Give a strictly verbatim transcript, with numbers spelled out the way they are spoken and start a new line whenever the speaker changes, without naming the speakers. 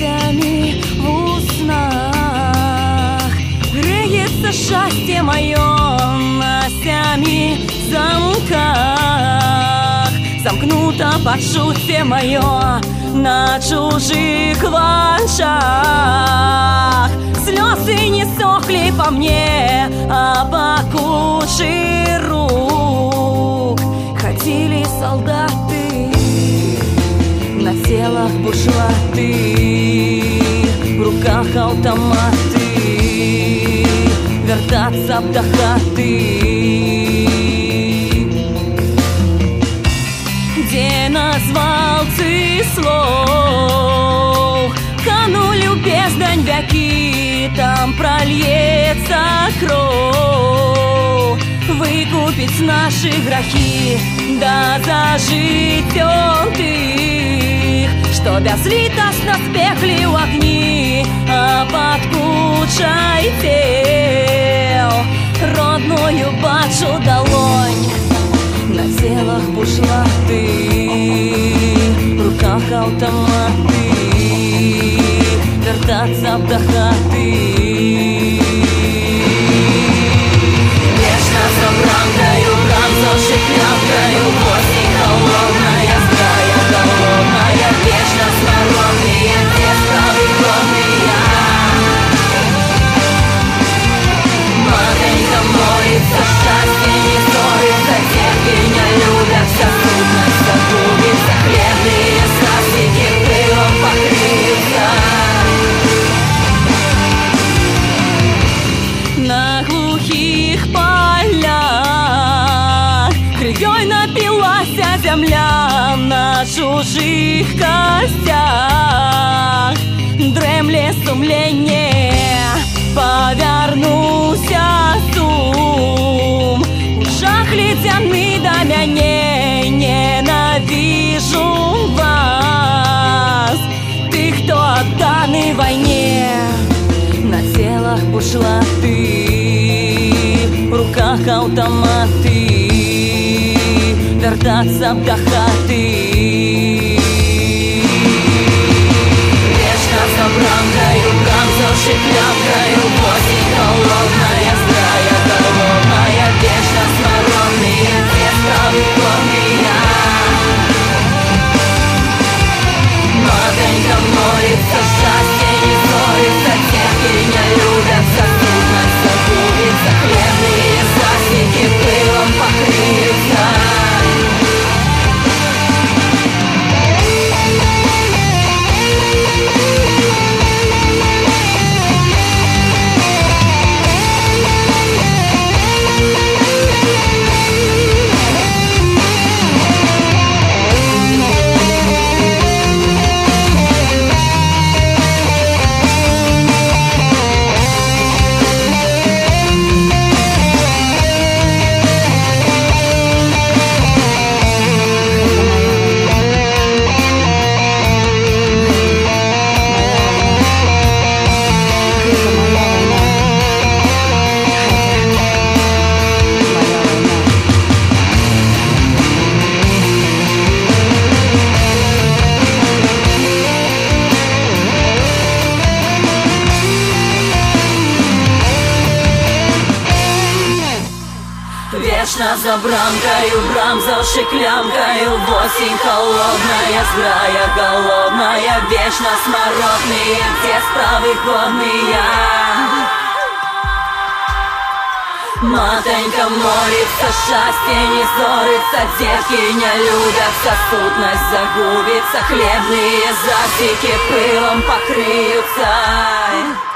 песнями в уснах. Греется счастье мое на семи замках. Замкнуто почувствие мое на чужих ланшах. Слезы не сохли по мне, а по куче рук ходили солдаты, на телах бушлаты, в руках автоматы, вертаться б до хаты, где назвал слов. Канулю бездань веки, там прольется кровь. Выкупить наши грехи, да зажить он их, что безлитостно спекли в огни, а под кучей тел родную бачу долонь. На телах бушлаты, в руках автоматы, вертаться б до хаты. Вечно за бранкою, бранзоши клямкою, осень холодная, здрая голодная, вечно смородные, все справы годные. Матенька молится, счастье не ссорится, девки не любят, вся трудность загубится, хлебные сасики пылом покрыются. На глухих полях кровью напилась земля, на чужих костях дремле сумление, повернулся сум. Ужах ледяны до мяне, ненавижу вас, ты, кто отданы войне. На телах бушлаты, в руках автоматы, вертаться б до хаты. Вечно за бранкою, бранзоши клямкою, осень холодная, здрая голодная, вечно смородные, все справы годные. Матенька молится, счастье не ссорится, девки не любят, вся трудность загубится, хлебные засеки пылом покрыются. Вечно за бранкою, бранзоши клямкою, осень холодная, здрая голодная, вечно смородные, все справы годные. Матенька молится, счастье не ссорится, девки не любят, вся сутность загубится, хлебные засеки пылом покрыются.